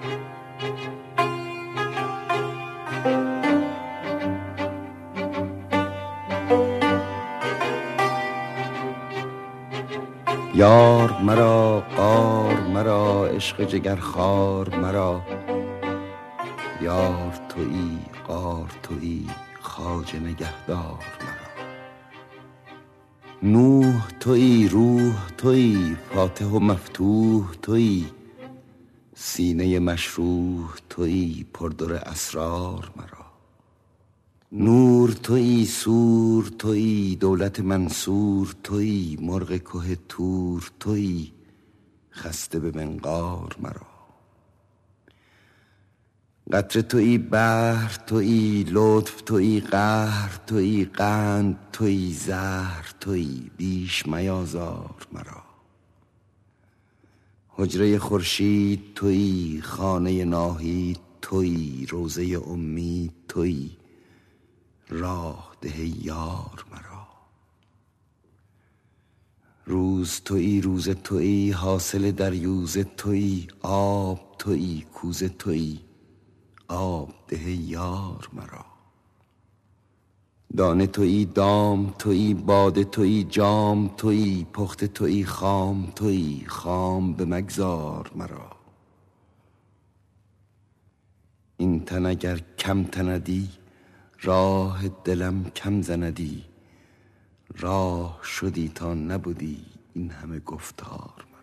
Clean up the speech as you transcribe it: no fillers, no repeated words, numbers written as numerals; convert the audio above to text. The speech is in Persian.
یار مرا غار مرا، عشق جگرخوار مرا. یار تویی غار تویی، خواجه نگهدار مرا. نوح تویی روح تویی، فاتح و مفتوح تویی. سینه مشروح تویی، پردر اسرار مرا. نور تویی سور تویی، دولت منصور تویی. مرغ که طور تویی، خسته به منقار مرا. قطره تویی بحر تویی، لطف تویی قهر تویی. قند تویی زهر تویی، بیش میازار مرا. حجره خورشید تویی، خانه ناهید تویی. روضه امید تویی، راه ده یار مرا. روز تویی روز تویی، حاصل دریوزه تویی. آب تویی کوزه تویی، آب ده یار مرا. دانه تویی دام تویی، باده تویی جام تویی. پخته تویی خام تویی، خام به مگذار مرا. این تن اگر کم تندی، راه دلم کم زندی. راه شدی تا نبودی، این همه گفتار